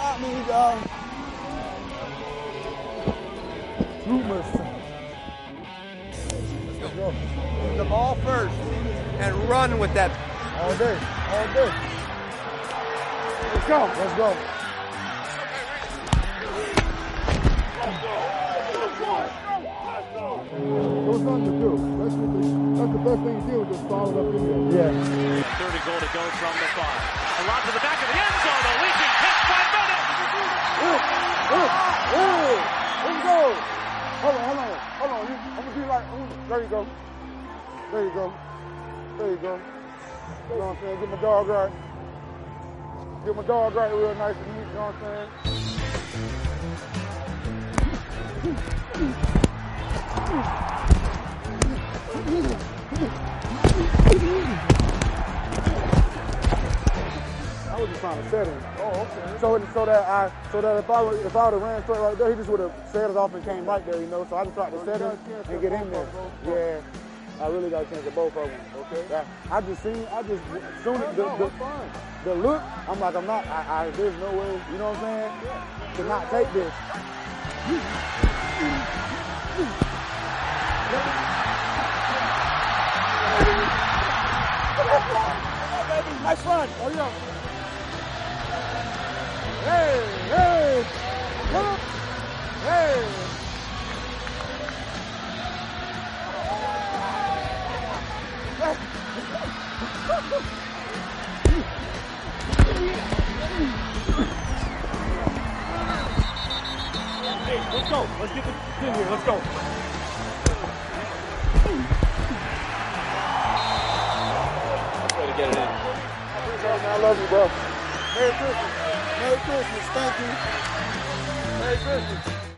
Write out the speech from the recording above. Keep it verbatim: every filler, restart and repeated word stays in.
That means um, rumors. Let's go. The ball first and run with that. All day, all day. Let's go. Let's go. It was nothing to do. That's, what the, that's the best thing to do, just follow up in there. Yeah. thirty goal to go from the five. A lot to the back of the end zone. A leaping catch by Bennett. Ooh, ooh, ooh. Let's go. Hold on, hold on, hold on. You, I'm gonna be like, ooh, there you go. There you go. There you go. You know what I'm saying? Get my dog right. Get my dog right real nice and neat, you know what I'm saying? I was just trying to set him. Oh, okay. So, so that I, so that if I would, if I would have ran straight right there, he just would have set it off and came right there, you know. So I just tried to set him and get in there. Yeah. I really got a chance at both of them. Okay. Yeah. I just seen, I just, soon as the, the, the look, I'm like, I'm not, I, I, there's no way, you know what I'm saying, yeah. to not take this. Nice run. Oh, yeah. Hey, hey, look. Hey. Hey, let's go. Let's get the pin here. Let's go. Let's try to get it in. I love you, bro. Merry Christmas. Merry Christmas. Thank you. Merry Christmas.